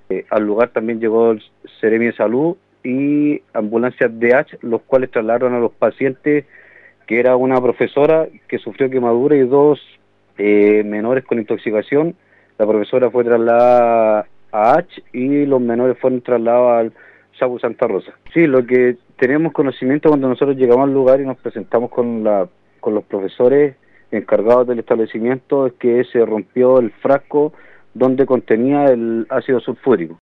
Al lugar también llegó el Seremi de Salud y ambulancias DH, los cuales trasladaron a los pacientes, que era una profesora que sufrió quemadura y dos menores con intoxicación. La profesora fue trasladada a H y los menores fueron trasladados al SAPU Santa Rosa. Sí, lo que tenemos conocimiento cuando nosotros llegamos al lugar y nos presentamos con los profesores encargados del establecimiento es que se rompió el frasco donde contenía el ácido sulfúrico.